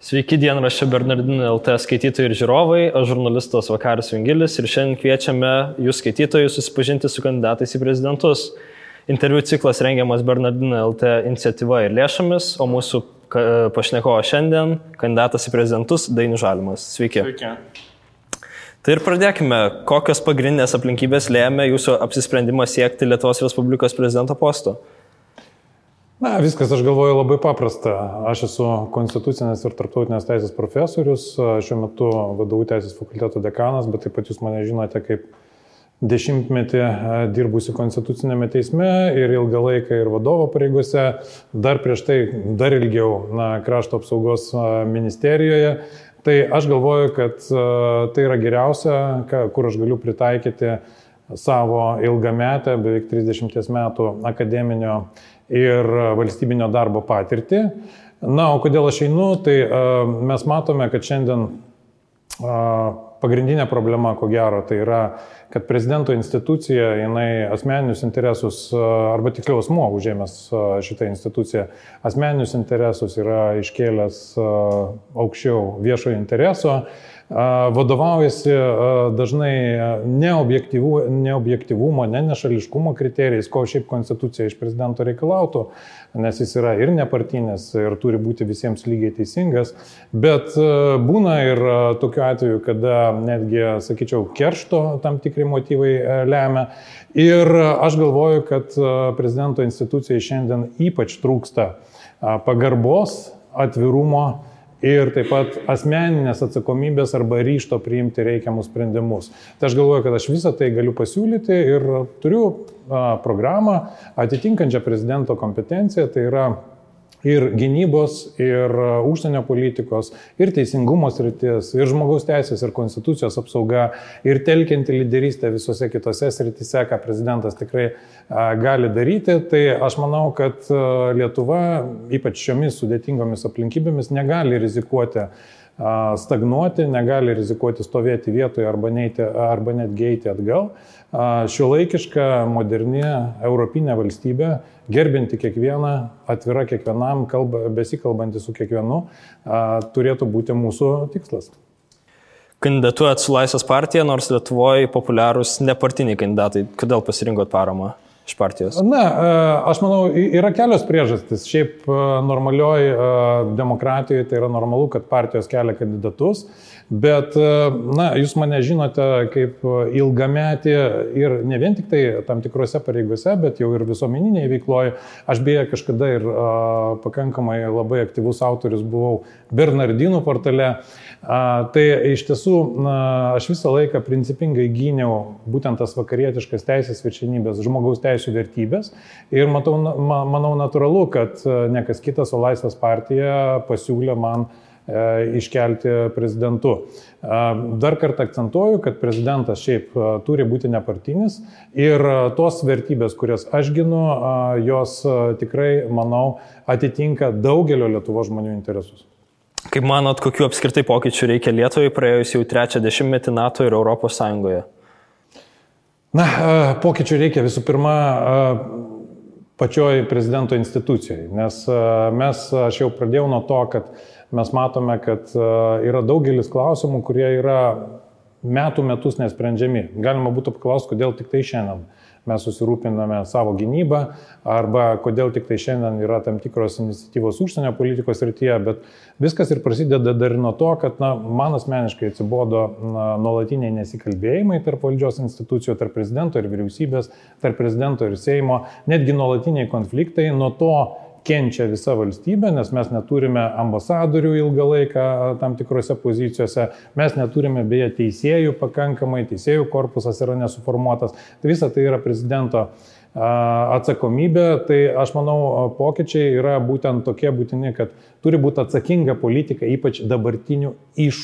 Sveiki dienraščio Bernardinai LT skaitytojai ir žiūrovai, aš žurnalistas Vakaris Vingilis ir šiandien kviečiame jūs skaitytojus susipažinti su kandidatais į prezidentus. Interviu ciklas rengiamas Bernardinai LT iniciatyva ir lėšomis, o mūsų pašnekovo šiandien kandidatas į prezidentus Dainius Žalimas. Sveiki. Sveiki. Tai ir pradėkime. Kokios pagrindinės aplinkybės lėmė jūsų apsisprendimą siekti Lietuvos Respublikos prezidento posto? Na, viskas, aš galvoju, labai paprasta. Aš esu konstitucinės ir tarptautinės teisės profesorius, šiuo metu VDU teisės fakulteto dekanas, bet taip pat jūs mane žinote kaip dešimtmetį dirbusi konstitucinėme teisme ir ilgą laiką ir vadovo pareigose, dar prieš tai dar ilgiau krašto apsaugos ministerijoje. Tai aš galvoju, kad tai yra geriausia, kur aš galiu pritaikyti savo ilgametę, beveik 30 metų akademinio ir valstybinio darbo patirtį. Na, o kodėl aš einu, tai mes matome, kad šiandien pagrindinė problema, ko gero, tai yra, kad prezidento institucija, jinai asmeninius interesus, arba tiksliau asmuo užėmęs šitą instituciją, asmeninius interesus yra iškėlęs aukščiau viešojo intereso, vadovaujasi dažnai neobjektyvumo, nešališkumo kriterijais, ko šiaip konstitucija iš prezidento reikalautų, nes jis yra ir nepartinis, ir turi būti visiems lygiai teisingas, bet būna ir tokiu atveju, kada netgi, sakyčiau, keršto tam tikri motyvai lemia. Ir aš galvoju, kad prezidento institucijai šiandien ypač trūksta pagarbos, atvirumo, ir taip pat asmeninės atsakomybės arba ryžto priimti reikiamus sprendimus. Tai aš galvoju, kad aš visą tai galiu pasiūlyti ir turiu programą atitinkančią prezidento kompetenciją, tai yra ir gynybos, ir užsienio politikos, ir teisingumo sritis, ir žmogaus teisės, ir konstitucijos apsauga, ir telkianti lyderystę visose kitose sritise, ką prezidentas tikrai gali daryti. Tai aš manau, kad Lietuva, ypač šiomis sudėtingomis aplinkybėmis, negali rizikuoti stagnuoti, negali rizikuoti stovėti vietoje arba netgi eiti atgal. Šiuolaikiška, moderni, europinė valstybė, gerbinti kiekvieną, atvira kiekvienam, besikalbanti su kiekvienu, turėtų būti mūsų tikslas. Kandidatuojat su Laisvės partija, nors Lietuvoje populiarūs nepartiniai kandidatai. Kodėl pasirinkot paramą iš partijos? Na, aš manau, yra kelios priežastys. Šiaip normalioj demokratijoje tai yra normalu, kad partijos kelia kandidatus, bet, na, jūs mane žinote kaip ilgametį ir ne vien tik tai tam tikrose pareigose, bet jau ir visuomeninėje veikloje. Aš beje kažkada ir pakankamai labai aktyvus autorius buvau Bernardinų portale. Tai iš tiesų aš visą laiką principingai gyniau būtent tas vakarietiškas teisės viršenybės, žmogaus teisų vertybės ir manau natūralu, kad ne kas kitas, o Laisvės partija pasiūlė man iškelti prezidentu. Dar kartą akcentuoju, kad prezidentas šiaip turi būti nepartinis ir tos vertybės, kurias aš ginu, jos tikrai, manau, atitinka daugelio Lietuvos žmonių interesus. Kaip manot, kokių apskritai pokyčių reikia Lietuvai praėjus jau 30 metį NATO ir Europos Sąjungoje? Na, pokyčių reikia visų pirma pačioj prezidento institucijai, nes aš jau pradėjau nuo to, kad mes matome, kad yra daugelis klausimų, kurie yra metų metus nesprendžiami. Galima būtų paklausti, kodėl tik tai šiandien mes susirūpiname savo gynybą, arba kodėl tik tai šiandien yra tam tikros iniciatyvos užsienio politikos srityje, bet viskas ir prasideda dar nuo to, kad man asmeniškai atsibodo nuolatiniai nesikalbėjimai tarp valdžios institucijų, tarp prezidento ir vyriausybės, tarp prezidento ir Seimo, netgi nuolatiniai konfliktai, nuo to kenčia visa valstybė, nes mes neturime ambasadorių ilgą laiką tam tikrose pozicijose, mes neturime beje teisėjų pakankamai, teisėjų korpusas yra nesuformuotas. Tai visa tai yra prezidento atsakomybė. Tai aš manau, pokyčiai yra būtent tokie būtini, kad turi būti atsakinga politika, ypač dabartinių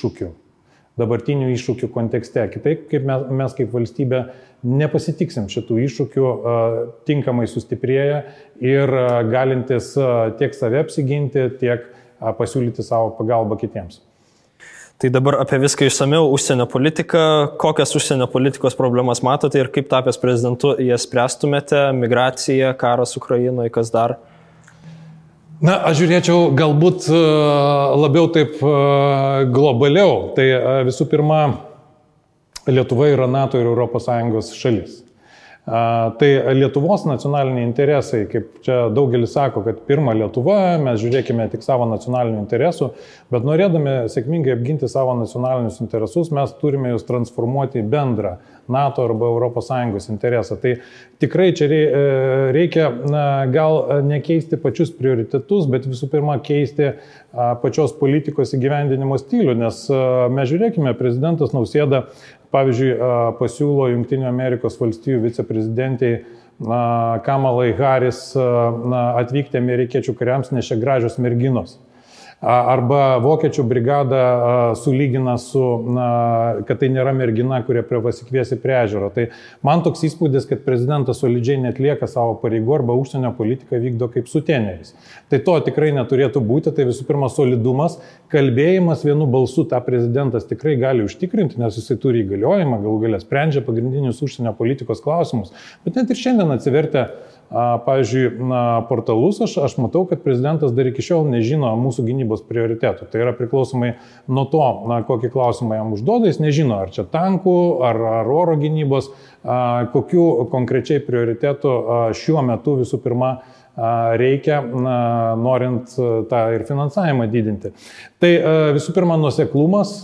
iššūkių kontekste. Kitaip, kaip mes kaip valstybė nepasitiksim šitų iššūkių tinkamai sustiprėję ir galintis tiek save apsiginti, tiek pasiūlyti savo pagalbą kitiems. Tai dabar apie viską išsamiau, užsienio politiką, kokias užsienio politikos problemas matote ir kaip tapęs prezidentu jas spręstumėte, migracija, karas Ukrainoje, kas dar? Na, aš žiūrėčiau galbūt labiau taip globaliau. Tai visų pirma, Lietuva yra NATO ir ES šalis. Tai Lietuvos nacionaliniai interesai, kaip čia daugelis sako, kad pirma Lietuva, mes žiūrėkime tik savo nacionalinių interesų, bet norėdami sėkmingai apginti savo nacionalinius interesus, mes turime juos transformuoti į bendrą NATO arba ES interesą. Tai tikrai čia reikia gal nekeisti pačius prioritetus, bet visų pirma keisti pačios politikos įgyvendinimo stilių, nes mes žiūrėkime, prezidentas Nausėda pavyzdžiui, pasiūlo Jungtinių Amerikos valstijų viceprezidentei Kamalai Harris atvykti amerikiečių kariams, nes čia gražios merginos. Arba vokiečių brigada sulygina su, kad tai nėra mergina, kurie pasikviesi prie ežero. Tai man toks įspūdis, kad prezidentas solidžiai netlieka savo pareigų arba užsienio politiką vykdo kaip suteneris. Tai to tikrai neturėtų būti. Tai visų pirma solidumas, kalbėjimas vienu balsu tą prezidentas tikrai gali užtikrinti, nes jisai turi įgaliojimą, galų galia sprendžia pagrindinius užsienio politikos klausimus. Bet net ir šiandien atsivertę pavyzdžiui, portalus, aš matau, kad prezidentas dar iki šiol nežino mūsų gynybos prioritetų. Tai yra priklausomai nuo to, kokį klausimą jam užduoda, jis nežino, ar čia tankų, ar oro gynybos, kokių konkrečiai prioritetų šiuo metu visų pirma reikia, norint tą ir finansavimą didinti. Tai visų pirma nuoseklumas,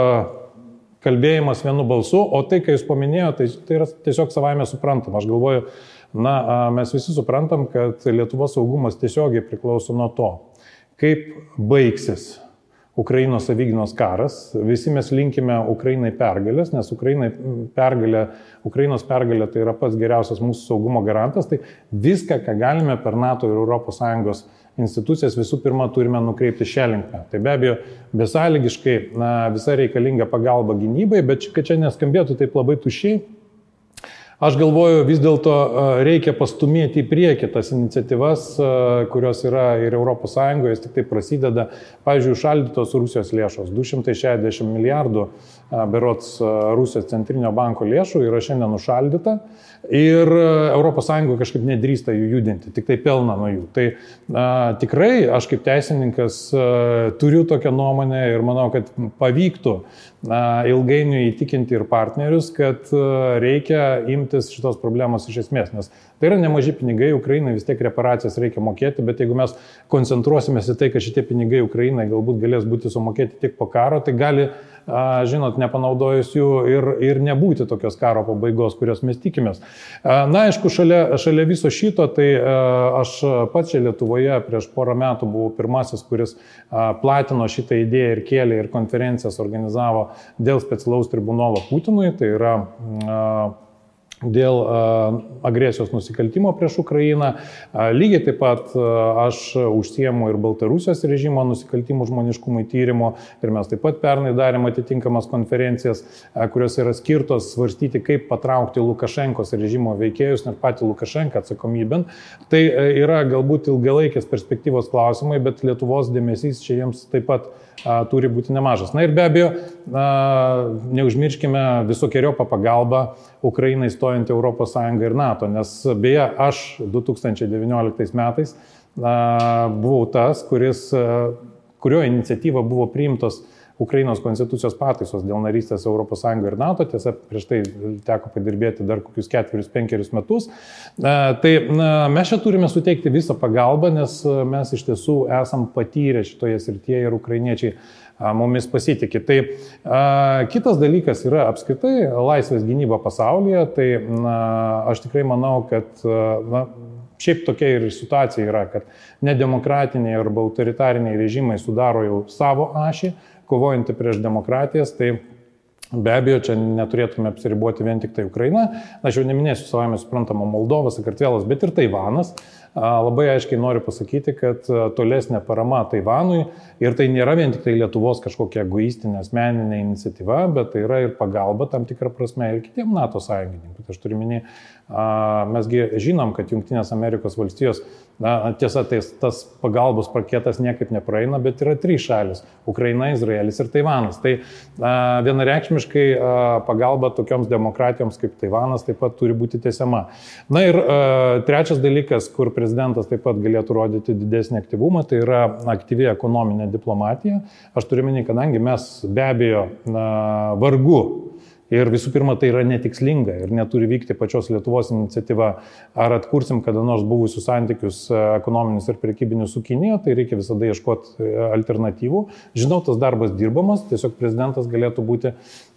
kalbėjimas vienu balsu, o tai, kai jūs paminėjote, tai yra tiesiog savaime suprantama. Aš galvoju, mes visi suprantam, kad Lietuvos saugumas tiesiogiai priklauso nuo to, kaip baigsis Ukrainos savigynos karas. Visi mes linkime Ukrainai pergalės, nes Ukrainos pergalė tai yra pats geriausias mūsų saugumo garantas. Tai viską, ką galime per NATO ir ES institucijas, visų pirma turime nukreipti šią linkmę. Tai be abejo, besąlygiškai visa reikalinga pagalba gynybai, bet kad čia neskambėtų taip labai tuščiai, aš galvoju, vis dėlto reikia pastumėti į priekį tas iniciatyvas, kurios yra ir ES, jis tik tai prasideda. Pavyzdžiui, užšaldytos Rusijos lėšos, 260 milijardų berods Rusijos centrinio banko lėšų yra šiandien užšaldyta ir ES kažkaip nedrįsta jų judinti, tik tai pelna nuo jų. Tai tikrai aš kaip teisininkas turiu tokią nuomonę ir manau, kad pavyktų ilgainiui įtikinti ir partnerius, kad reikia imtis šitos problemos iš esmės, nes tai yra nemaži pinigai, Ukrainai vis tiek reparacijas reikia mokėti, bet jeigu mes koncentruosimės į tai, kad šitie pinigai Ukrainai galbūt galės būti sumokėti tik po karo, tai gali, žinot, nepanaudojus jų ir nebūti tokios karo pabaigos, kurios mes tikimės. Na, aišku, šalia viso šito, tai aš pats čia Lietuvoje prieš porą metų buvau pirmasis, kuris platino šitą idėją ir kėlė ir konferencijas organizavo dėl specialaus tribunolo Putinui, tai yra dėl agresijos nusikaltimo prieš Ukrainą. Lygiai taip pat aš užsiemu ir Baltarusijos režimo nusikaltimų žmoniškumui tyrimo ir mes taip pat pernai darėm atitinkamas konferencijas, kurios yra skirtos svarstyti, kaip patraukti Lukašenkos režimo veikėjus, net patį Lukašenką atsakomybėn. Tai yra galbūt ilgalaikės perspektyvos klausimai, bet Lietuvos dėmesys čia jiems taip pat turi būti nemažas. Na ir be abejo, neužmirškime visokiojopą pagalbą Ukrainai stojant ES ir NATO, nes beje, aš 2019 metais buvau tas, kurio iniciatyva buvo priimtos Ukrainos konstitucijos pataisos dėl narystės ES ir NATO, tiesa, prieš tai teko padirbėti dar kokius 4-5 metus. Tai mes čia turime suteikti visą pagalbą, nes mes iš tiesų esam patyrę šitoje srityje ir ukrainiečiai mumis pasitikė. Tai kitas dalykas yra apskritai laisvės gynyba pasaulyje, tai aš tikrai manau, kad šiaip tokia ir situacija yra, kad nedemokratiniai arba autoritariniai režimai sudaro jau savo ašį, kovojantį prieš demokratijas, tai be abejo, čia neturėtume apsiriboti vien tik tai Ukraina. Aš jau neminėsiu savame suprantama Moldova, Sakartvelas, bet ir Taivanas. Labai aiškiai noriu pasakyti, kad tolesnė parama Taivanui ir tai nėra vien tik tai Lietuvos kažkokia egoistinė asmeninė iniciatyva, bet tai yra ir pagalba tam tikrą prasme ir kitiem NATO sąjungininkų. Tai aš turiu minėti, mesgi žinom, kad Jungtinės Amerikos valstijos, tiesa, tas pagalbos paketas niekaip nepraeina, bet yra 3 šalis - Ukraina, Izraelis ir Taivanas. Tai vienareikšmiškai pagalba tokioms demokratijoms kaip Taivanas taip pat turi būti tęsiama. Na ir trečias dalykas, kur prezidentas taip pat galėtų rodyti didesnį aktyvumą, tai yra aktyvi ekonominė diplomatija. Aš turiu minėti, kadangi mes be abejo vargu ir visų pirma tai yra netikslinga ir neturi vykti pačios Lietuvos iniciatyva, ar atkursim kada nors buvusius santykius ekonominius ir prekybinius su Kinija, tai reikia visada ieškoti alternatyvų. Žinau, tas darbas dirbamas, tiesiog prezidentas galėtų būti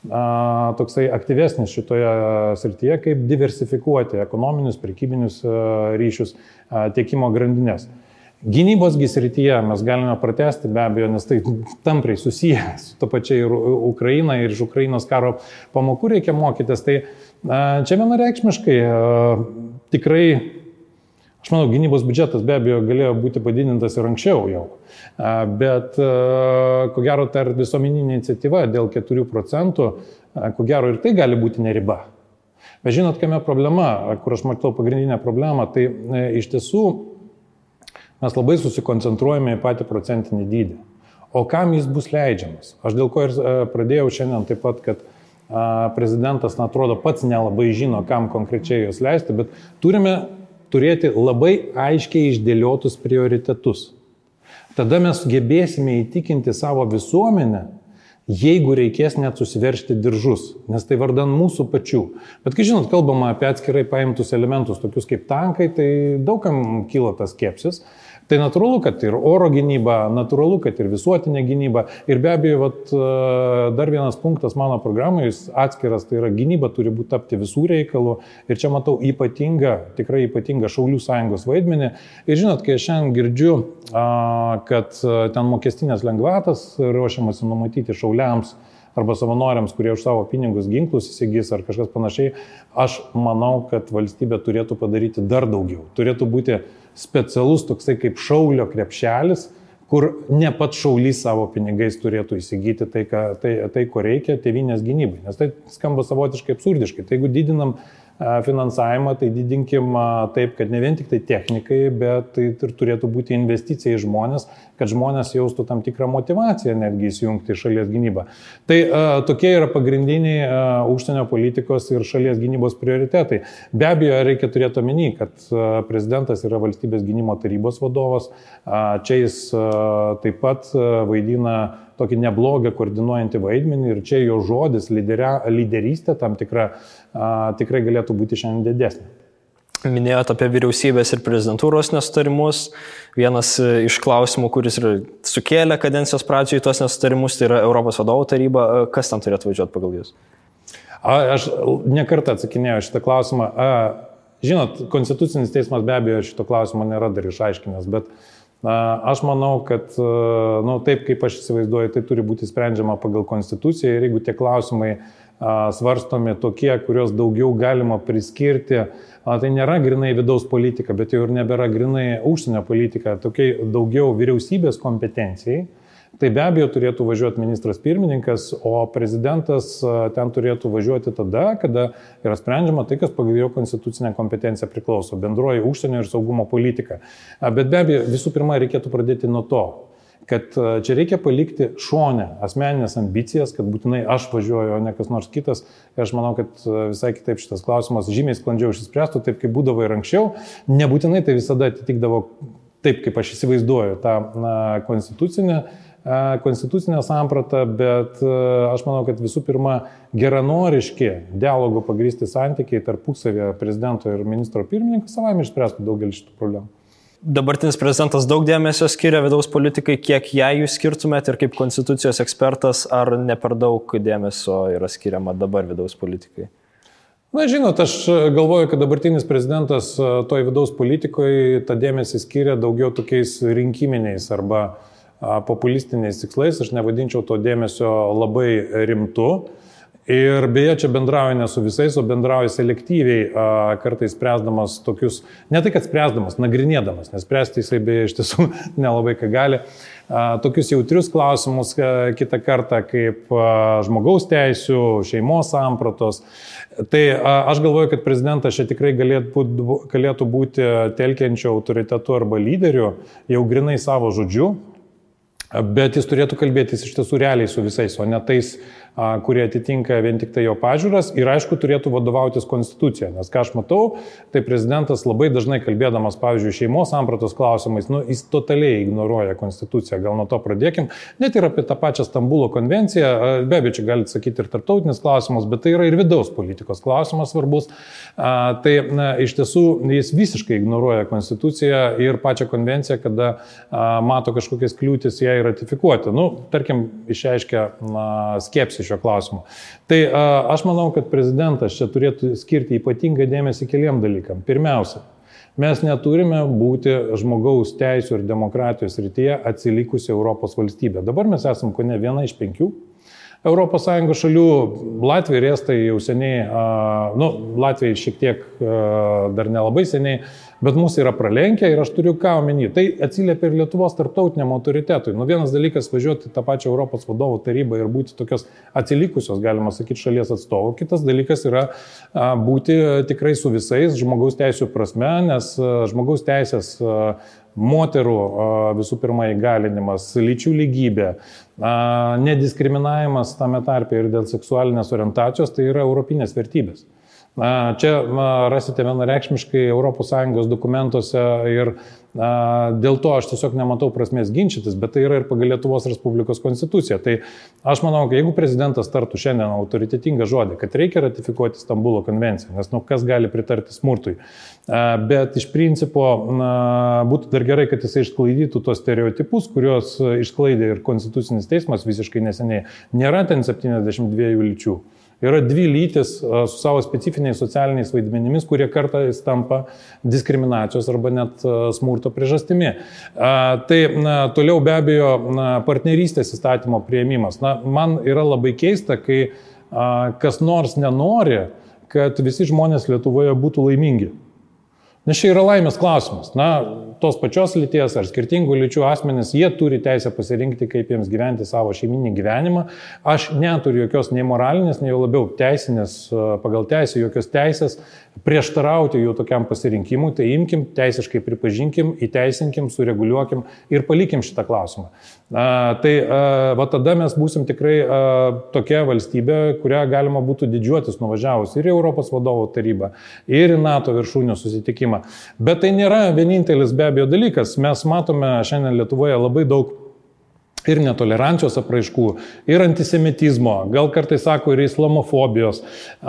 toksai aktyvesnis šitoje srityje, kaip diversifikuoti ekonominius, prekybinius ryšius, tiekimo grandinės. Gynybos srityje mes galime pratesti be abejo, nes tai tampriai susiję su to pačiai ir Ukraina ir iš Ukrainos karo pamokų reikia mokytis. Tai čia vienareikšmiškai tikrai, aš manau, gynybos biudžetas be abejo galėjo būti padidintas ir anksčiau jau. Bet ko gero ta visuomeninė iniciatyva dėl 4%, ko gero ir tai gali būti ne riba. Bet žinot, kame problema, kur aš matau pagrindinę problemą, tai iš tiesų mes labai susikoncentruojame į patį procentinį dydį. O kam jis bus leidžiamas? Aš dėl ko ir pradėjau šiandien taip pat, kad prezidentas, atrodo, pats nelabai žino, kam konkrečiai jos leisti, bet turime turėti labai aiškiai išdėliotus prioritetus. Tada mes gebėsime įtikinti savo visuomenę, jeigu reikės net susiveršti diržus, nes tai vardan mūsų pačių. Bet kai žinot, kalbama apie atskirai paimtus elementus, tokius kaip tankai, tai daugam kyla tas skepsis. Tai natūralu, kad ir oro gynyba, natūralu, kad ir visuotinė gynyba. Ir be abejo, dar vienas punktas mano programai, jis atskiras, tai yra gynyba turi būti tapti visų reikalų. Ir čia matau tikrai ypatingą Šaulių sąjungos vaidmenį. Ir žinot, kai aš šiandien girdžiu, kad ten mokestinės lengvatas ruošiamasi numatyti šauliams arba savanoriams, kurie už savo pinigus ginklus įsigys ar kažkas panašiai, aš manau, kad valstybė turėtų padaryti dar daugiau. Turėtų būti specialus toksai kaip šaulio krepšelis, kur ne pats šaulys savo pinigais turėtų įsigyti tai ko reikia tėvynės gynybai. Nes tai skamba savotiškai absurdiškai. Tai jeigu didinam finansavimą, tai didinkim taip, kad ne vien tik tai technikai, bet tai ir turėtų būti investicija į žmonės, kad žmonės jaustų tam tikrą motivaciją netgi įsijungti į šalies gynybą. Tai tokie yra pagrindiniai užsienio politikos ir šalies gynybos prioritetai. Be abejo, reikia turėti omeny, kad prezidentas yra valstybės gynimo tarybos vadovas. Čia jis taip pat vaidina tokį neblogą koordinuojantį vaidmenį ir čia jo žodis, lyderystė tam tikrai galėtų būti šiandien didesnė. Minėjote apie vyriausybės ir prezidentūros nesutarimus. Vienas iš klausimų, kuris ir sukėlė kadencijos pradžioje tuos nesutarimus, tai yra Europos vadovų taryba. Kas tam turėtų važiuoti pagal jūs? Aš nekartą atsakinėjau šitą klausimą. Žinot, Konstitucinis teismas be abejo šito klausimo nėra dar išaiškinęs, bet aš manau, kad taip kaip aš įsivaizduoju, tai turi būti sprendžiama pagal Konstituciją ir jeigu tie klausimai svarstomi tokie, kurios daugiau galima priskirti, tai nėra grinai vidaus politika, bet jau ir nebėra grinai užsienio politika, tokiai daugiau vyriausybės kompetencijai, tai be abejo turėtų važiuoti ministras pirmininkas, o prezidentas ten turėtų važiuoti tada, kada yra sprendžiama tai, kas pagal jo konstitucinę kompetenciją priklauso, bendroji užsienio ir saugumo politika. Bet be abejo, visų pirma, reikėtų pradėti nuo to, kad čia reikia palikti šone asmeninės ambicijas, kad būtinai aš važiuoju, o ne kas nors kitas. Ir aš manau, kad visai kitaip šitas klausimas žymiai sklandžiau išsispręstų, taip kaip būdavo ir anksčiau. Nebūtinai tai visada atitikdavo taip, kaip aš įsivaizduoju tą konstitucinę sampratą, bet aš manau, kad visų pirma geranoriški dialogo pagrįsti santykiai tarpusavėje prezidento ir ministro pirmininko savaime išspręstų daugelį šitų problemų. Dabartinis prezidentas daug dėmesio skiria vidaus politikai, kiek jai jūs skirtumėt ir kaip konstitucijos ekspertas, ar ne per daug dėmesio yra skiriama dabar vidaus politikai? Na, žinot, aš galvoju, kad dabartinis prezidentas toj vidaus politikoje tą dėmesį skiria daugiau tokiais rinkiminiais arba populistiniais tikslais. Aš nevadinčiau to dėmesio labai rimtu. Ir beje, čia bendrauja ne su visais, o bendrauja selektyviai, kartais spręsdamas tokius, ne tai kad spręsdamas, nagrinėdamas, nes spręsti jisai beje iš tiesų nelabai ką gali, tokius jautrius klausimus kitą kartą kaip žmogaus teisių, šeimos sampratos. Tai aš galvoju, kad prezidentas čia tikrai galėtų būti telkiančio autoritetu arba lyderiu, jau grinai savo žodžiu. Bet jis turėtų kalbėtis iš tiesų realiai su visais, o ne tais kurie atitinka vien tik tai jo pažiūras ir aišku turėtų vadovautis konstitucija, nes ką aš matau, tai prezidentas labai dažnai kalbėdamas, pavyzdžiui, šeimos sampratos klausimais, jis totaliai ignoruoja konstituciją, gal nuo to pradėkim, net ir apie tą pačią Stambulo konvenciją, be abejo, čia galite sakyti ir tarptautinis klausimas, bet tai yra ir vidaus politikos klausimas svarbus, tai iš tiesų jis visiškai ignoruoja konstituciją ir pačią konvenciją, kada mato kažkokias kliūtis ją ratifikuoti. Tarkim, išreiškia skepsį šio klausimo. Tai aš manau, kad prezidentas čia turėtų skirti ypatingą dėmesį keliam dalykam. Pirmiausia, mes neturime būti žmogaus teisų ir demokratijos srityje atsilikusi Europos valstybė. Dabar mes esam kone viena iš 5 ES šalių, Latvija ir Estai jau seniai, Latvija šiek tiek dar nelabai seniai, bet mūsų yra pralenkę ir aš turiu ką omeny. Tai atsiliepia ir Lietuvos tarptautiniam autoritetui. Vienas dalykas važiuoti tą pačią Europos vadovų tarybą ir būti tokios atsilikusios, galima sakyti, šalies atstovų. Kitas dalykas yra būti tikrai su visais žmogaus teisų prasme, nes žmogaus teisės moterų visų pirma įgalinimas, lyčių lygybė, nediskriminavimas tame tarpe ir dėl seksualinės orientacijos, tai yra europinės vertybės. Čia rasite vienareikšmiškai ES dokumentuose ir dėl to aš tiesiog nematau prasmės ginčytis, bet tai yra ir pagal Lietuvos Respublikos konstituciją. Tai aš manau, kad jeigu prezidentas tartų šiandien autoritetingą žodį, kad reikia ratifikuoti Stambulo konvenciją, nes kas gali pritarti smurtui, bet iš principo būtų dar gerai, kad jisai išsklaidytų tos stereotipus, kuriuos išsklaidė ir Konstitucinis teismas visiškai neseniai. Nėra ten 72 lyčių. Yra 2 lytis su savo specifiniais socialiniais vaidmenimis, kurie kartais tampa diskriminacijos arba net smurto priežastimi. Tai toliau be abejo partnerystės įstatymo priėmimas. Man yra labai keista, kai kas nors nenori, kad visi žmonės Lietuvoje būtų laimingi. Nes čia yra laimės klausimas. Tos pačios lyties ar skirtingų lyčių asmenys, jie turi teisę pasirinkti, kaip jiems gyventi savo šeiminį gyvenimą. Aš neturiu jokios nei moralinės, nei jau labiau teisinės, pagal teisę, jokios teisės prieštarauti jų tokiam pasirinkimui. Tai imkim, teisiškai pripažinkim, įteisinkim, sureguliuokim ir palikim šitą klausimą. Tai tada mes būsim tikrai tokia valstybė, kurią galima būtų didžiuotis nuvažiavus ir į Europos vadovų tarybą, ir į NATO viršūnių susitikimą. Bet tai nėra vienintelis be abejo dalykas. Mes matome šiandien Lietuvoje labai daug ir netolerancijos apraiškų, ir antisemitizmo, gal kartais sako ir islamofobijos,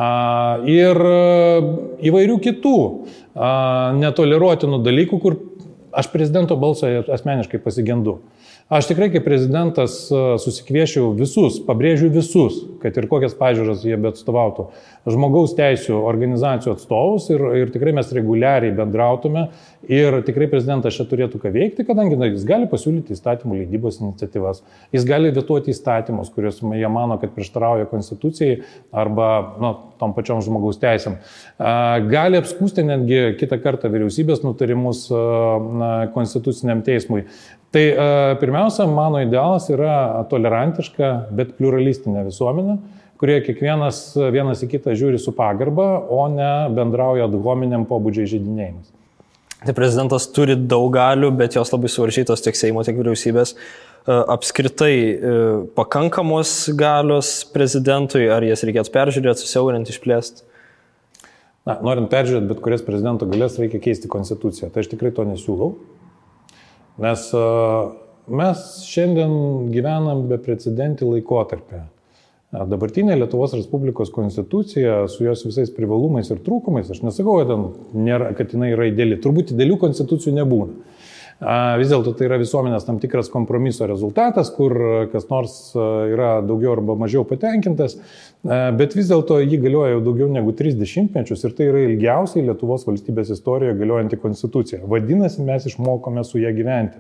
ir įvairių kitų netoleruotinų dalykų, kur aš prezidento balso asmeniškai pasigendu. Aš tikrai kaip prezidentas susikviešiau visus, pabrėžiu visus, kad ir kokias pažiūras jie beatstovautų, žmogaus teisų organizacijų atstovus ir tikrai mes reguliariai bendrautume ir tikrai prezidentas čia turėtų ką veikti, kadangi jis gali pasiūlyti įstatymų leidybos iniciatyvas, jis gali vetuoti įstatymus, kuriuos jie mano, kad prieštarauja konstitucijai arba tom pačiom žmogaus teisėm. Gali apskūsti netgi kitą kartą vyriausybės nutarimus konstituciniam teismui. Tai pirmiausia, mano idealas yra tolerantiška, bet pluralistinė visuomenė, kurie kiekvienas vienas į kitą žiūri su pagarba, o ne bendrauja ad hominem pobūdžio įžeidinėjimas. Tai prezidentas turi daug galių, bet jos labai suvaržytos tiek Seimo, tiek vyriausybės. Apskritai pakankamos galios prezidentui, ar jas reikėtų peržiūrėti, susiaurinti, išplėsti? Norint peržiūrėti bet kurias prezidento galės, reikia keisti konstituciją. Tai aš tikrai to nesiūlau. Nes mes šiandien gyvenam beprecedentį laikotarpį. Dabartinė Lietuvos Respublikos konstitucija su jos visais privalumais ir trūkumais, aš nesakau, kad jinai yra ideali. Turbūt idealių konstitucijų nebūna. Vis dėlto tai yra visuomenės tam tikras kompromiso rezultatas, kur kas nors yra daugiau arba mažiau patenkintas, bet vis dėlto jį galioja jau daugiau negu 30 mečius ir tai yra ilgiausiai Lietuvos valstybės istorijoje galiojanti konstitucija. Vadinasi, mes išmokome su ją gyventi.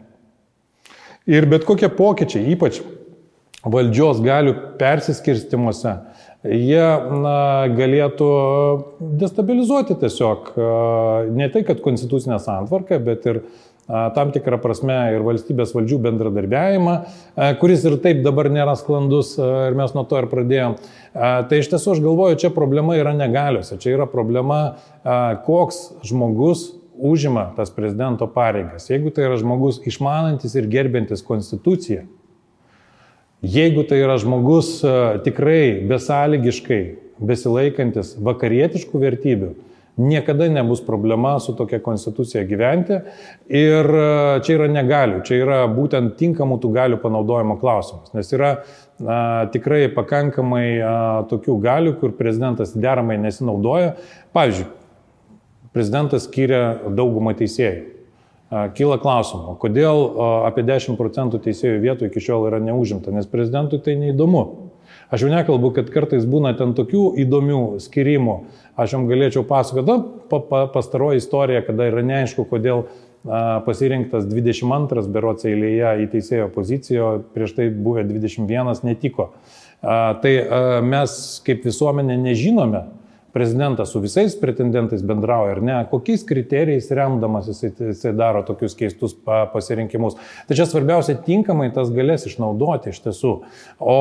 Ir bet kokie pokyčiai, ypač valdžios galių persiskirstimuose, jie galėtų destabilizuoti tiesiog ne tai, kad konstitucinę santvarką, bet ir tam tikrą prasme ir valstybės valdžių bendradarbiavimą, kuris ir taip dabar nėra sklandus ir mes nuo to ir pradėjom. Tai iš tiesų aš galvoju, čia problema yra ne galiuose, čia yra problema, koks žmogus užima tas prezidento pareigas. Jeigu tai yra žmogus išmanantis ir gerbintis konstituciją, Jeigu tai yra žmogus tikrai besąlygiškai besilaikantis vakarietiškų vertybių, niekada nebus problema su tokia konstitucija gyventi. Ir čia yra negalių, čia yra būtent tinkamų tų galių panaudojimo klausimas. Nes yra tikrai pakankamai tokių galių, kur prezidentas deramai nesinaudoja. Pavyzdžiui, prezidentas skiria daugumą teisėjų. Kyla klausimų, kodėl apie 10% teisėjų vietų iki šiol yra neužimta, nes prezidentui tai neįdomu. Aš jau nekalbu, kad kartais būna ten tokių įdomių skirimų. Aš jums galėčiau pasakoti, pastaroji istorija, kada yra neaišku, kodėl pasirinktas 22 berods eilėje į teisėjo poziciją, prieš tai buvę 21 netiko. Tai mes kaip visuomenė nežinome, prezidentas su visais pretendentais bendrauja ar ne, kokiais kriterijais remdamas jisai daro tokius keistus pasirinkimus. Tai čia svarbiausia tinkamai tas galės išnaudoti iš tiesų. O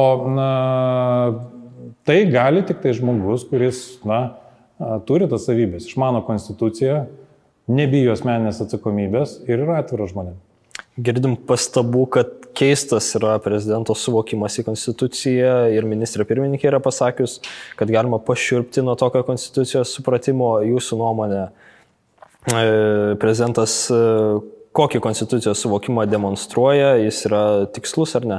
tai gali tik tai žmogus, kuris turi tas savybės, išmano konstituciją, nebijo asmeninės atsakomybės ir yra atviras žmonėm. Girdim pastabų, kad keistas yra prezidento suvokimas į konstituciją ir ministrė pirmininkė yra pasakius, kad galima pašiurpti nuo tokio konstitucijos supratimo. Jūsų nuomonė, prezidentas kokį konstitucijos suvokimą demonstruoja, jis yra tikslus ar ne?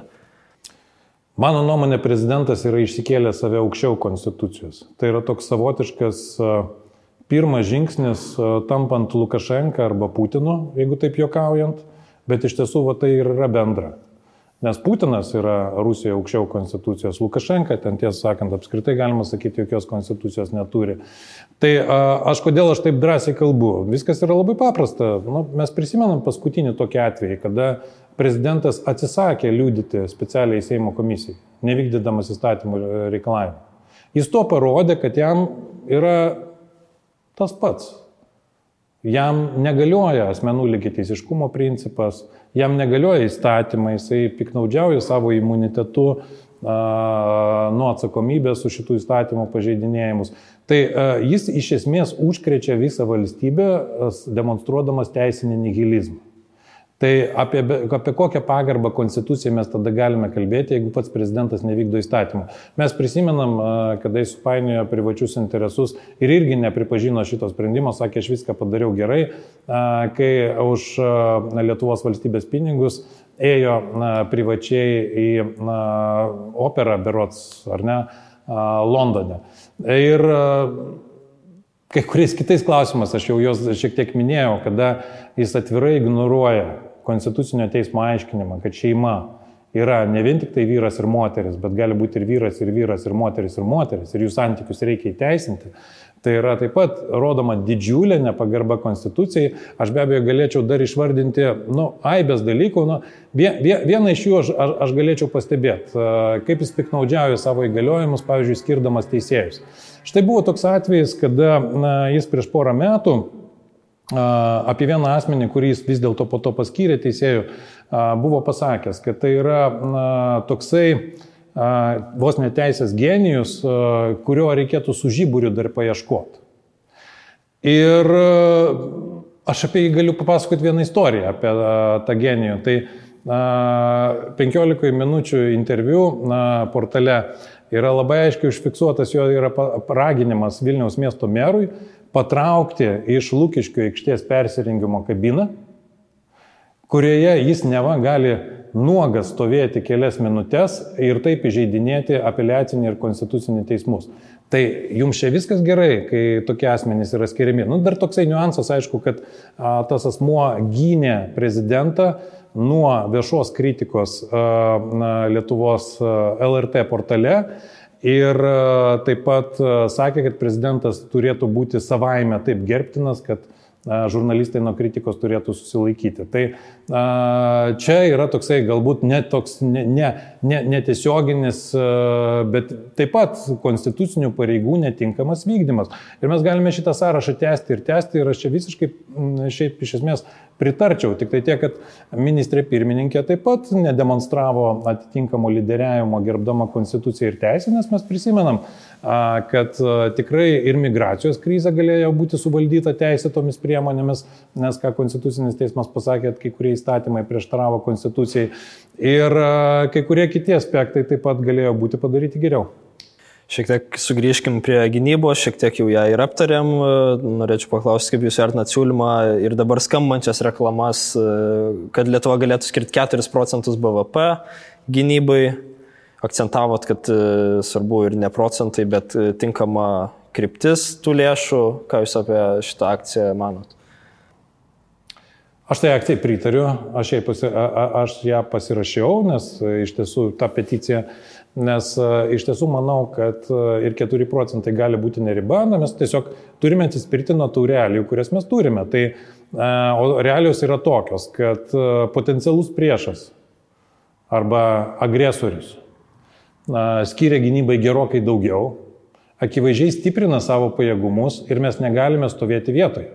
Mano nuomonė, prezidentas yra išsikėlęs save aukščiau konstitucijos. Tai yra toks savotiškas pirmas žingsnis tampant Lukašenka arba Putinu, jeigu taip juokaujant. Bet iš tiesų tai ir yra bendra. Nes Putinas yra Rusijoje aukščiau konstitucijos, Lukašenka, ten tiesą sakant, apskritai galima sakyti, jokios konstitucijos neturi. Tai kodėl aš taip drąsiai kalbu? Viskas yra labai paprasta. Mes prisimenam paskutinį tokį atvejį, kada prezidentas atsisakė liudyti specialiai Seimo komisijai, nevykdydamas įstatymų reikalavimų. Jis to parodė, kad jam yra tas pats. Jam negalioja asmenų lygiateisiškumo principas, jam negalioja įstatymai, jisai piknaudžiauja savo imunitetu nuo atsakomybės už šitų įstatymų pažeidinėjimus. Tai jis iš esmės užkrečia visą valstybę, demonstruodamas teisinį nihilizmą. Tai apie kokią pagarbą konstitucijai mes tada galime kalbėti, jeigu pats prezidentas nevykdo įstatymų. Mes prisimenam, kada jis supainiojo privačius interesus ir irgi nepripažino šito sprendimo, sakė, aš viską padariau gerai, kai už Lietuvos valstybės pinigus ėjo privačiai į operą, berods, ar ne, Londone. Ir kai kuriais kitais klausimas, aš jau jos šiek tiek minėjau, kada jis atvirai ignoruoja konstitucinio teismo aiškinimą, kad šeima yra ne vien tik tai vyras ir moteris, bet gali būti ir vyras, ir vyras, ir moteris, ir jų santykius reikia įteisinti. Tai yra taip pat rodoma didžiulė nepagarba konstitucijai. Aš be abejo galėčiau dar išvardinti aibės dalykų. Vieną iš jų aš galėčiau pastebėti, kaip jis piknaudžiauja savo įgaliojimus, pavyzdžiui, skirdamas teisėjus. Štai buvo toks atvejis, kada jis prieš porą metų apie vieną asmenį, kurį jis vis dėlto po to paskyrė teisėjų, buvo pasakęs, kad tai yra toksai vos neteisės genijus, kurio reikėtų su žiburiu dar paieškoti. Ir aš apie jį galiu papasakoti vieną istoriją apie tą genijų. Tai 15 minučių interviu portale yra labai aiškiai užfiksuotas, jo yra raginimas Vilniaus miesto merui patraukti iš Lukiškių aikštės persirengimo kabiną, kurioje jis neva gali nuogas stovėti kelias minutės ir taip įžeidinėti apeliacinį ir konstitucinį teismus. Tai jums čia viskas gerai, kai tokie asmenys yra skiriami. Dar toksai niuansas, aišku, kad tas asmuo gynė prezidentą nuo viešos kritikos Lietuvos LRT portale ir taip pat sakė, kad prezidentas turėtų būti savaime taip gerbtinas, kad žurnalistai nuo kritikos turėtų susilaikyti. Tai čia yra toksai galbūt netiesioginis, bet taip pat konstitucinių pareigų netinkamas vykdymas. Ir mes galime šitą sąrašą tęsti ir aš čia visiškai šiaip iš esmės pritarčiau. Tik tai tiek, kad ministrė pirmininkė taip pat nedemonstravo atitinkamo lyderiavimo gerbdama konstituciją ir teisę, nes mes prisimenam, kad tikrai ir migracijos krizė galėjo būti suvaldyta teisėtomis priemonėmis, nes ką Konstitucinis teismas pasakė, kai kurie įstatymai prieštaravo konstitucijai ir kai kurie kiti aspektai taip pat galėjo būti padaryti geriau. Šiek tiek sugrįžkim prie gynybos, šiek tiek jau ją ir aptarėm. Norėčiau paklausti, kaip jūs vertinat siūlymą ir dabar skambančias reklamas, kad Lietuva galėtų skirti 4% BVP gynybai. Akcentavot, kad svarbu ir ne procentai, bet tinkama kryptis tų lėšų. Ką jūs apie šitą akciją manot? Aš tai akcijai pritariu, aš ją pasirašiau, nes iš tiesų ta peticija, nes iš tiesų manau, kad ir 4% gali būti neriba, mes tiesiog turime atsispirti nuo tų realijų, kurias mes turime. Tai, o realijos yra tokios, kad potencialus priešas arba agresorius skiria gynybai gerokai daugiau, akivaizdžiai stiprina savo pajėgumus ir mes negalime stovėti vietoje.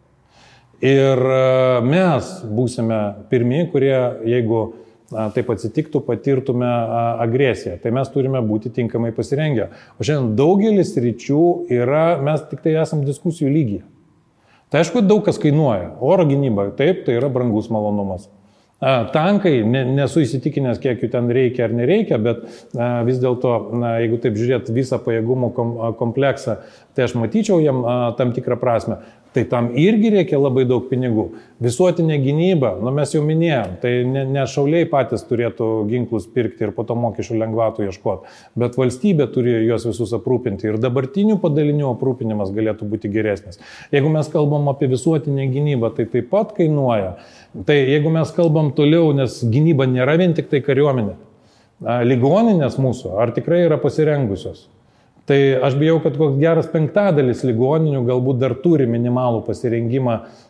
Ir mes būsime pirmi, kurie, jeigu taip atsitiktų, patirtume agresiją. Tai mes turime būti tinkamai pasirengę. O šiandien daugelis ryčių mes tik tai esam diskusijų lygyje. Tai aišku, daug kas kainuoja. Oro gynyba, taip, tai yra brangus malonumas. Tankai, nesu įsitikinęs, kiek jų ten reikia ar nereikia, bet vis dėlto, jeigu taip žiūrėt visą pajėgumų kompleksą, tai aš matyčiau jam tam tikrą prasme. Tai tam irgi reikia labai daug pinigų. Visuotinė gynyba, mes jau minėjom, tai ne šauliai patys turėtų ginklus pirkti ir po to mokesčių lengvatų ieškoti, bet valstybė turi juos visus aprūpinti ir dabartinių padalinių aprūpinimas galėtų būti geresnis. Jeigu mes kalbam apie visuotinę gynybą, tai taip pat kainuoja. Tai jeigu mes kalbam toliau, nes gynyba nėra vien tik tai kariuomenė, ligoninės mūsų, ar tikrai yra pasirengusios? Tai aš bijau, kad koks geras 5% ligoninių galbūt dar turi minimalų pasirengimą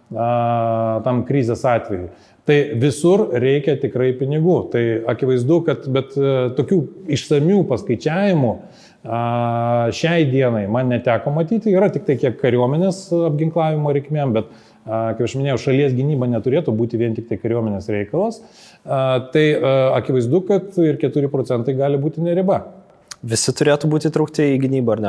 tam krizės atveju. Tai visur reikia tikrai pinigų. Tai akivaizdu, kad bet tokių išsamių paskaičiavimų šiai dienai man neteko matyti. Yra tik tai kiek kariuomenės apginklavimo reikmėm, bet, kaip aš minėjau, šalies gynyba neturėtų būti vien tik tai kariuomenės reikalas. Tai akivaizdu, kad ir 4% gali būti neriba. Visi turėtų būti įtraukti į gynybą, ar ne?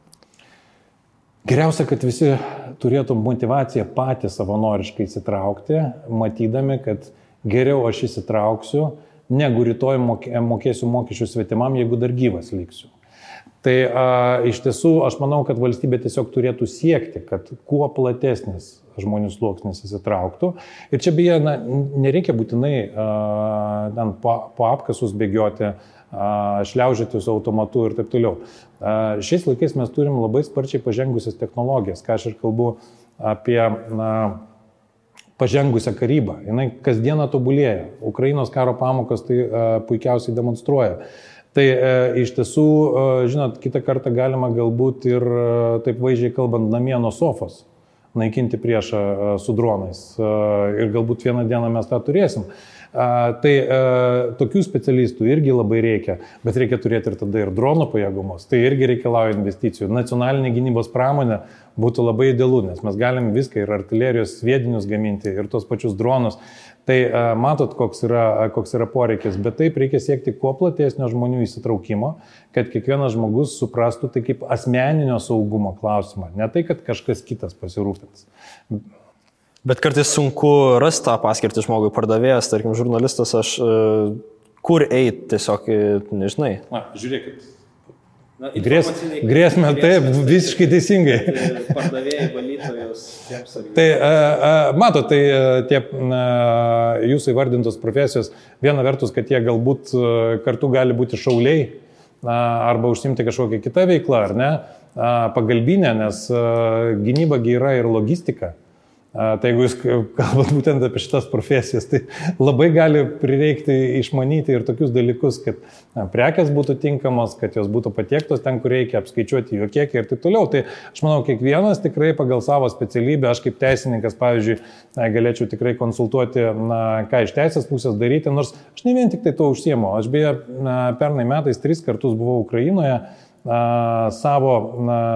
Geriausia, kad visi turėtų motivaciją patys savanoriškai įsitraukti, matydami, kad geriau aš įsitrauksiu, negu rytoj mokėsiu mokesčių svetimam, jeigu dar gyvas liksiu. Tai iš tiesų aš manau, kad valstybė tiesiog turėtų siekti, kad kuo platesnis žmonių sluoksnis įsitrauktų. Ir čia beje, nereikia būtinai po apkasus bėgioti, šliaužyti su automatu ir taip toliau. Šiais laikais mes turim labai sparčiai pažengusias technologijas, ką aš ir kalbu apie pažengusią karybą. Jinai kasdieną tobulėja. Ukrainos karo pamokos tai puikiausiai demonstruoja. Tai iš tiesų, žinot, kitą kartą galima galbūt ir, taip vaizdžiai kalbant, namie nuo sofos naikinti priešą su dronais. Ir galbūt vieną dieną mes tą turėsim. Tai tokių specialistų irgi labai reikia, bet reikia turėti ir tada ir dronų pajėgumus. Tai irgi reikalauja investicijų. Nacionalinė gynybos pramonė būtų labai idealu, nes mes galim viską ir artilerijos sviedinius gaminti ir tos pačius dronus. Tai matot, koks yra poreikis, bet taip reikia siekti kuo platesnio žmonių įsitraukimo, kad kiekvienas žmogus suprastų tai kaip asmeninio saugumo klausimą, ne tai, kad kažkas kitas pasirūpins. Bet kartais sunku rasti tą paskirtį žmogui, pardavėjas, tarkim, žurnalistas, kur eiti, tiesiog, nežinai. Žiūrėkit. Grėsmė, taip, visiškai teisingai. Pardavėjai, valytojus. Tai, matot, tai tie jūsų įvardintos profesijos, viena vertus, kad jie galbūt kartu gali būti šauliai arba užsimti kažkokią kitą veiklą, ar ne, pagalbinę, nes gynyba yra ir logistika. Tai jeigu jūs kalbat būtent apie šitas profesijas, tai labai gali prireikti išmanyti ir tokius dalykus, kad prekės būtų tinkamos, kad jos būtų patiektos ten, kur reikia, apskaičiuoti jų kiekį ir taip toliau. Tai aš manau, kiekvienas tikrai pagal savo specialybę, aš kaip teisininkas, pavyzdžiui, galėčiau tikrai konsultuoti, ką iš teisės pusės daryti, nors aš ne vien tik tai to užsiemu. Aš beje, pernai metais 3 kartus buvau Ukrainoje, savo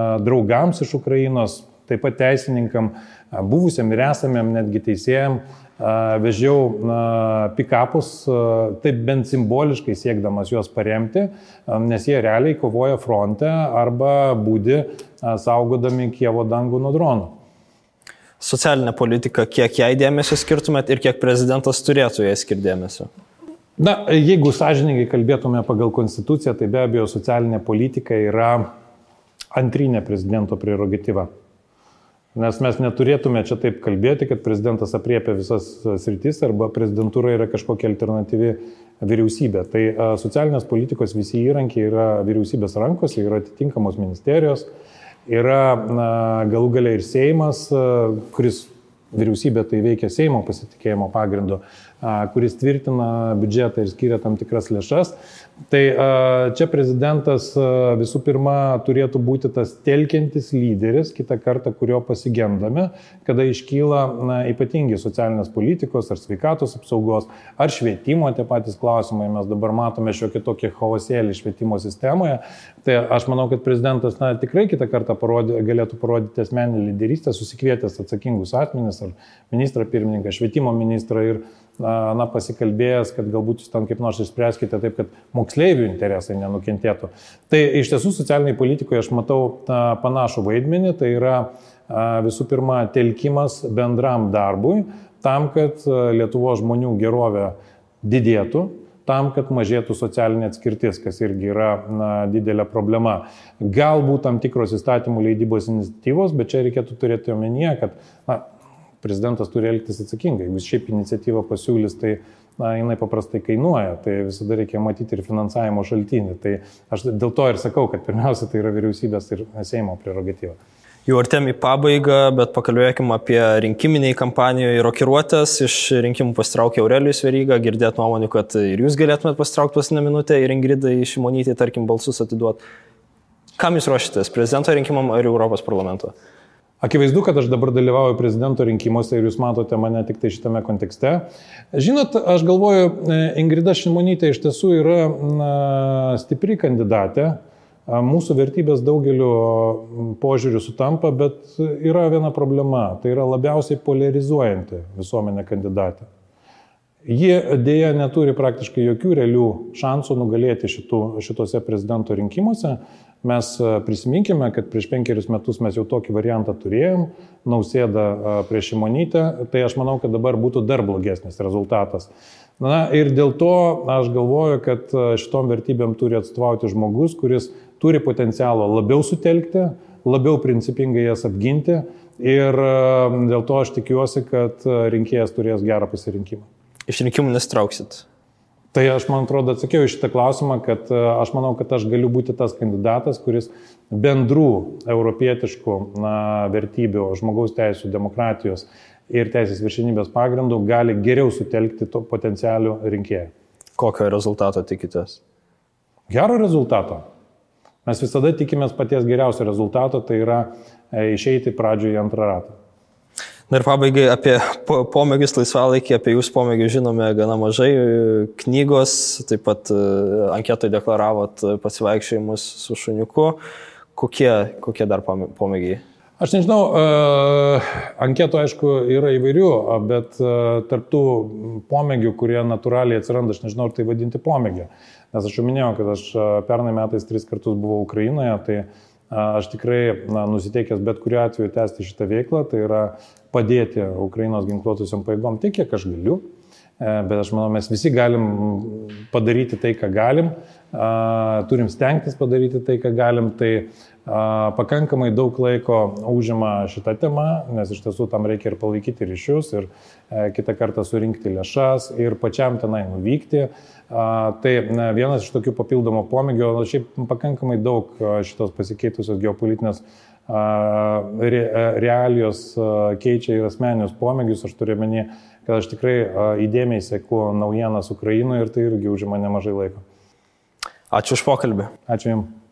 draugams iš Ukrainos, taip pat teisininkam, buvusiam ir esamiem netgi teisėjam, vežiau pikapus, taip bent simboliškai siekdamas juos paremti, nes jie realiai kovoja fronte arba būdi saugodami Kijevo dangų nuo dronų. Socialinė politika, kiek jai dėmesio skirtumėt ir kiek prezidentas turėtų jai skirti dėmesio? Na, jeigu sąžiningai kalbėtume pagal konstituciją, tai be abejo socialinė politika yra antrinė prezidento prerogatyva. Nes mes neturėtume čia taip kalbėti, kad prezidentas apriepia visas sritis arba prezidentūra yra kažkokia alternatyvi vyriausybė. Tai socialinės politikos visi įrankiai yra vyriausybės rankose, yra atitinkamos ministerijos, yra galų gale ir Seimas, kuris vyriausybė tai veikia Seimo pasitikėjimo pagrindu, kuris tvirtina biudžetą ir skiria tam tikras lėšas. Tai čia prezidentas visų pirma turėtų būti tas telkiantis lyderis, kitą kartą, kurio pasigendame, kada iškyla ypatingi socialinės politikos ar sveikatos apsaugos, ar švietimo tie patys klausimai. Mes dabar matome šiokį tokį chaosėlį švietimo sistemoje. Tai aš manau, kad prezidentas tikrai kitą kartą galėtų parodyti asmeninį lyderystę, susikvietęs atsakingus asmenis ar ministrą pirmininką, švietimo ministrą ir pasikalbėjęs, kad galbūt jūs tam kaip nors išspręskite taip, kad moksleivių interesai nenukentėtų. Tai iš tiesų socialiniai politikoje aš matau panašų vaidmenį, tai yra visų pirma telkimas bendram darbui, tam, kad Lietuvos žmonių gerovė didėtų, tam, kad mažėtų socialinė atskirtis, kas irgi yra didelė problema. Galbūt tam tikros įstatymų leidybos iniciatyvos, bet čia reikėtų turėti omenyje, kad prezidentas turi elgtis atsakingai. Jeigu šiaip iniciatyvą pasiūlys, tai jinai paprastai kainuoja, tai visada reikia matyti ir finansavimo šaltinį. Tai aš dėl to ir sakau, kad pirmiausia tai yra vyriausybės ir Seimo prerogatyva. Jau artėjom į pabaigą, bet pakalbėkime apie rinkiminiai kampanijoje rokiruotės. Iš rinkimų pasitraukė Aurelijus Veryga, girdėt nuomonių, kad ir jūs galėtumėt pasitraukti paskutinę minutę ir Ingridai Šimonytei, tarkim, balsus atiduoti. Kam jūs ruošitės? Prezidento rinkimam ar Europos parlamento? Akivaizdu, kad aš dabar dalyvauju prezidento rinkimuose ir jūs matote mane tik tai šitame kontekste. Žinot, aš galvoju, Ingrida Šimonytė iš tiesų yra stipri kandidatė. Mūsų vertybės daugeliu požiūrių sutampa, bet yra viena problema. Tai yra labiausiai polarizuojanti visuomenė kandidatė. Ji dėja neturi praktiškai jokių realių šansų nugalėti šitose prezidento rinkimuose. Mes prisiminkime, kad prieš 5 metus mes jau tokį variantą turėjom, Nausėda prieš Šimonytę, tai aš manau, kad dabar būtų dar blogesnis rezultatas. Na ir dėl to aš galvoju, kad šitom vertybėm turi atstovauti žmogus, kuris turi potencialo labiau sutelkti, labiau principingai jas apginti ir dėl to aš tikiuosi, kad rinkėjas turės gerą pasirinkimą. Iš rinkimų nesitrauksit? Tai aš, man atrodo, atsakiau į šitą klausimą, kad aš manau, kad aš galiu būti tas kandidatas, kuris bendrų europietiškų vertybių, žmogaus teisų, demokratijos ir teisės viršenybės pagrindų gali geriau sutelkti to potencialių rinkėjų. Kokio rezultato tikitės? Gero rezultato. Mes visada tikimės paties geriausio rezultato, tai yra išeiti pradžioje į antrą ratą. Na ir pabaigai apie pomėgius laisvalaikį, apie jūsų pomėgius žinome gana mažai, knygos, taip pat anketoje deklaravot pasivaikščiojimus su šuniuku. Kokie dar pomėgiai? Aš nežinau, anketų aišku yra įvairių, bet tarptų pomėgių, kurie natūraliai atsiranda, aš nežinau, ar tai vadinti pomėgį. Nes aš jau minėjau, kad aš pernai metais 3 kartus buvau Ukrainoje, tai aš tikrai nusiteikęs bet kuriuo atveju tęsti šitą veiklą, tai yra padėti Ukrainos ginkluotusiam pajėgom tiek, kiek aš galiu, bet aš manau, mes visi galim padaryti tai, ką galim, turim stengtis padaryti tai, ką galim, tai pakankamai daug laiko užima šitą temą, nes iš tiesų tam reikia ir palaikyti ryšius, ir kitą kartą surinkti lėšas, ir pačiam tenai nuvykti. Tai vienas iš tokių papildomų pomėgių, šiaip pakankamai daug šitos pasikeitusios geopolitinės realijos keičia ir asmeninius pomėgius. Aš turiu omeny, kad aš tikrai įdėmiai seku naujienas Ukrainoje ir tai irgi užima nemažai laiko. Ačiū už pokalbį. Ačiū Jums.